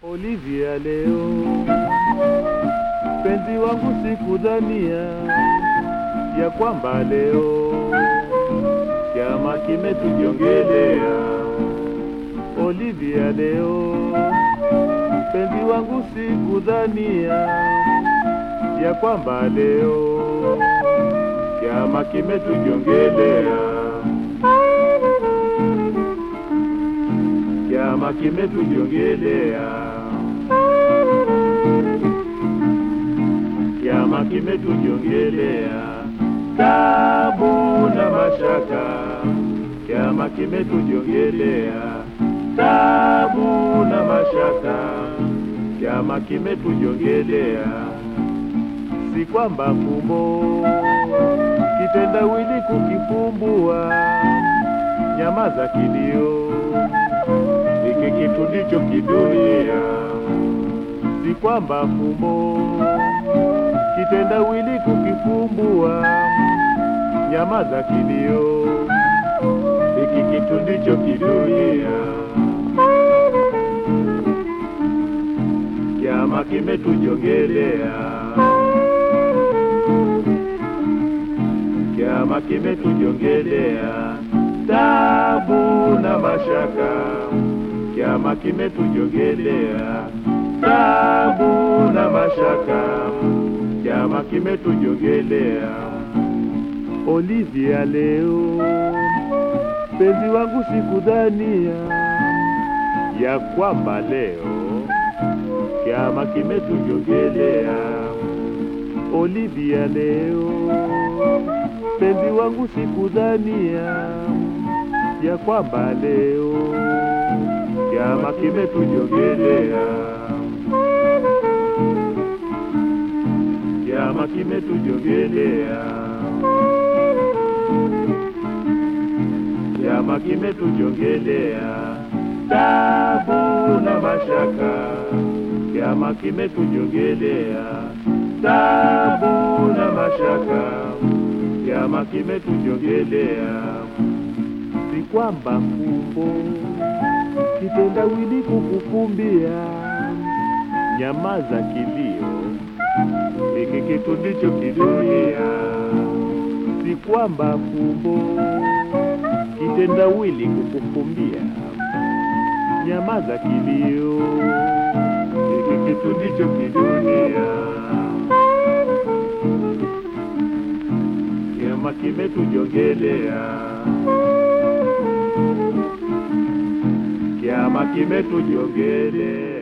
Olivia leo, penzi wangu sikudhania ya kwamba leo chama kimetujongelea. Olivia leo, penzi wangu sikudhania ya kwamba leo chama kimetujongelea. Chama kimetujongelea. Chama kimetujongelea. Tabu na mashaka. Chama kimetujongelea. Tabu na mashaka. Chama kimetujongelea. Si kwamba fumbo kitendawili kukifumbua. Nyamaza kilio, hiki kitu ndicho kidunia. Si kwamba fumbo kitendawili kukifumbua. Nyamaza kilio, hiki kitu ndicho kidunia. Chama kimetujongelea. Chama kimetujongelea. Tabu na mashaka. Chama kimetujongelea. Tabu na mashaka. Chama kimetujongelea. Olivia leo, penzi wangu sikudhania ya kwamba leo chama kimetujongelea. Olivia leo, penzi wangu sikudhania ya kwamba leo chama kimetujongelea. Chama kimetujongelea. Chama kimetujongelea. Tabu na mashaka. Chama kimetujongelea. Tabu na mashaka. Chama kimetujongelea. Si kwamba fumbo kitendawili kukufumbia. Nyamaza kilio, hiki kitu ndicho kidunia. Si kwamba fumbo kitendawili kukufumbia. Nyamaza kilio, hiki kitu ndicho kidunia. Chama kimetujongelea. Chama kimetujongelea.